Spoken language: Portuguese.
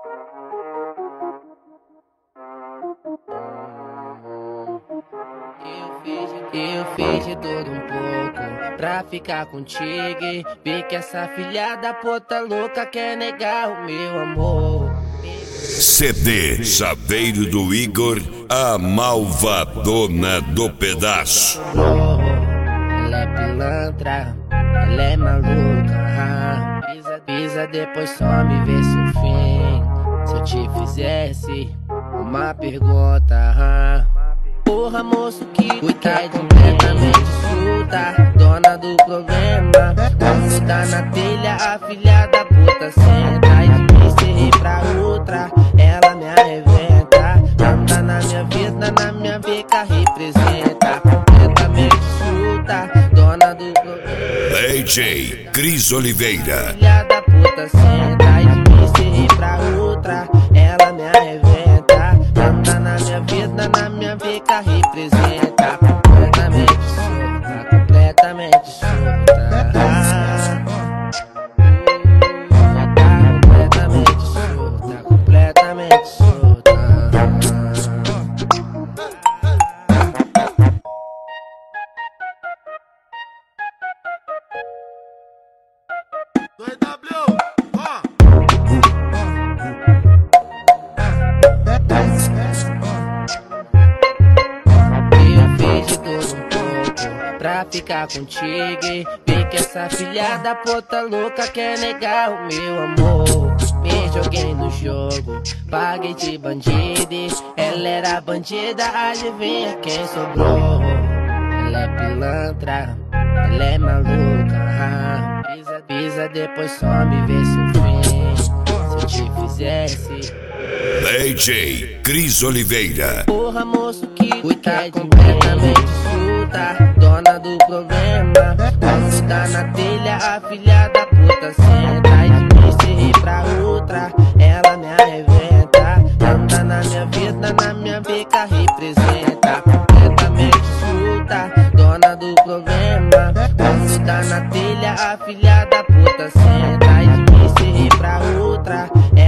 Eu fiz de tudo um pouco pra ficar contigo e vi que essa filha da puta louca quer negar o meu amor. CD Chaveiro do Igor, a malvadona do pedaço. Ela é pilantra, ela é maluca. Pisa, depois só me vê seu fim. Se eu te fizesse uma pergunta, porra, moço, que cuida completamente surda, dona do problema. Quando dá na telha, a filha da puta senta e de mim serrei pra outra. Ela me arrebenta, anda na minha vida, na minha beca representa. Completamente surda, dona do problema. DJ Cris Oliveira. Filha da puta senta e de mim serrei pra outra. Ela me arrebenta, anda na minha vida, na minha beca representa. Completamente surda, completamente surda. Completamente surda, completamente surda. Pra ficar contigo e vi que essa filha da puta louca quer negar o meu amor. Me joguei no jogo, paguei de bandido e ela era bandida, adivinha quem sobrou? Ela é pilantra, ela é maluca. Pisa, depois só me vê seu fim. Se eu te fizesse DJ Cris Oliveira. porra, moço, que cuida completamente surda, dona do problema. Quando dá na telha, a filha da puta senta e de mim serrei pra outra. Ela me arrebenta, anda na minha vida, na minha beca representa. Completamente surda, dona do problema. Quando dá na telha, a filha da puta senta e de mim serrei pra outra.